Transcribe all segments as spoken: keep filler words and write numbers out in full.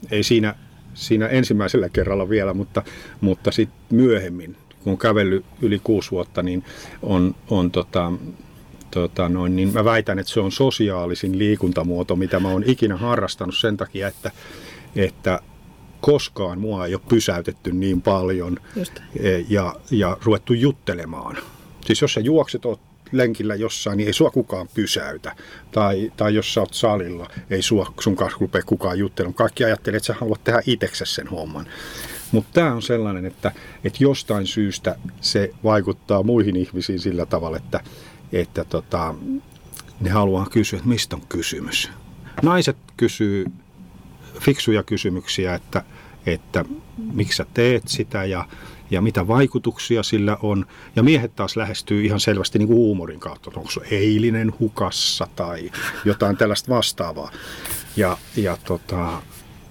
ei siinä, siinä ensimmäisellä kerralla vielä, mutta, mutta sitten myöhemmin, kun on kävellyt yli kuusi vuotta, niin on, on tota, tota noin, niin mä väitän, että se on sosiaalisin liikuntamuoto, mitä mä oon ikinä harrastanut sen takia, että, että koskaan mua ei ole pysäytetty niin paljon ja, ja ruvettu juttelemaan. Siis jos sä juokset, oot lenkillä jossain, niin ei sua kukaan pysäytä. Tai, tai jos sä oot salilla, ei sua, sun kanssa rupea kukaan juttelemaan. Kaikki ajattelee, että sä haluat tehdä itseksesi sen homman. Mutta tämä on sellainen, että, että jostain syystä se vaikuttaa muihin ihmisiin sillä tavalla, että, että tota, ne haluaa kysyä, että mistä on kysymys. Naiset kysyy fiksuja kysymyksiä, että, että miksi sä teet sitä ja, ja mitä vaikutuksia sillä on. Ja miehet taas lähestyy ihan selvästi niin kuin huumorin kautta, onko se eilinen hukassa tai jotain tällaista vastaavaa. Ja, ja tota,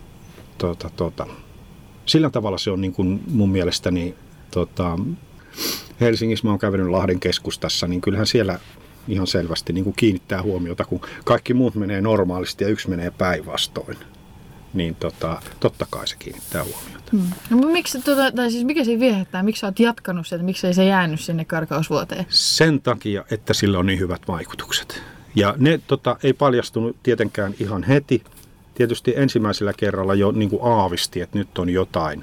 tota, tota. Sillä tavalla se on niin kuin mun mielestäni, tota, Helsingissä mä oon kävellyt Lahden keskustassa, niin kyllähän siellä ihan selvästi niin kuin kiinnittää huomiota, kun kaikki muut menee normaalisti ja yksi menee päinvastoin. Niin tota, totta kai se kiinnittää huomiota. Hmm. No, miksi, tota, tai siis mikä se viehättää? Miksi sä oot jatkanut sen, miksi ei se jäänyt sinne karkausvuoteen? Sen takia, että sillä on niin hyvät vaikutukset. Ja ne tota, ei paljastunut tietenkään ihan heti. Tietysti ensimmäisellä kerralla jo niin kuin aavisti, että nyt on jotain.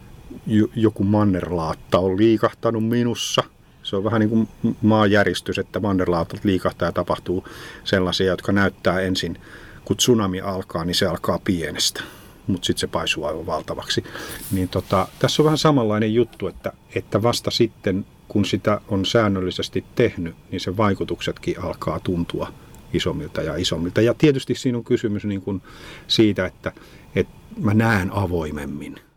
Joku mannerlaatta on liikahtanut minussa. Se on vähän niin kuin maanjäristys, että mannerlaatat liikahtaa ja tapahtuu sellaisia, jotka näyttää ensin. Kun tsunami alkaa, niin se alkaa pienestä, mutta sitten se paisuu aivan valtavaksi. Niin tota, tässä on vähän samanlainen juttu, että, että vasta sitten, kun sitä on säännöllisesti tehnyt, niin se vaikutuksetkin alkaa tuntua isommilta ja isommilta. Ja tietysti siinä on kysymys niin kuin siitä, että, että mä näen avoimemmin.